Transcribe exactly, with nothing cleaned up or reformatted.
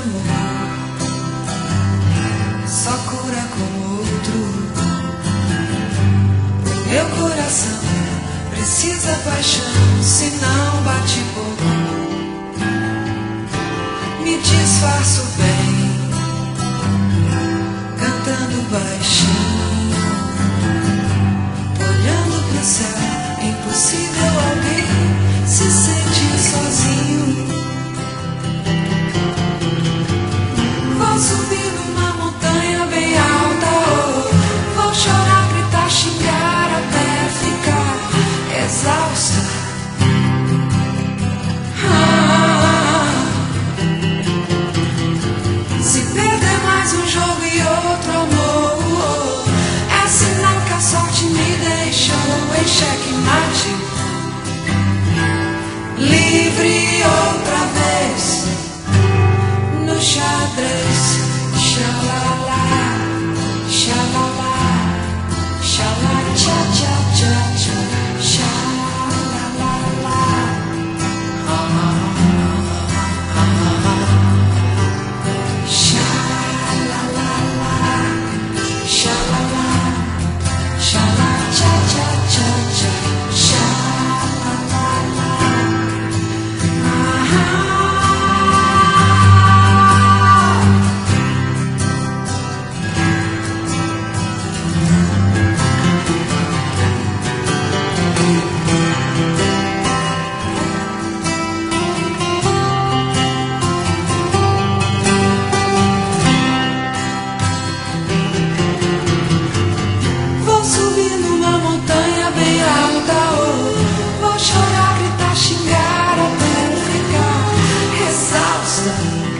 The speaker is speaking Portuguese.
amor só cura com outro. Meu coração precisa paixão, senão bate pouco. Me disfarço bem, cantando baixinho, olhando pro céu. É impossível alguém se sentir sozinho. Vou subir numa montanha bem alta, oh. Vou chorar, gritar, xingar até ficar exausta. Ah, se perder mais um jogo e outro amor, oh, é sinal que a sorte me deixou em xeque-mate. Livre outra vez no xadrez. Xalala, xalala, xalala, tcha tcha tcha tcha, xalala, ah, ah, ah, ah, xalala, xalala, xalala, tcha tcha tcha tcha, xalala, ah, ah. Vou subir numa montanha bem alta, oh. Vou chorar, gritar, xingar até ficar exausta.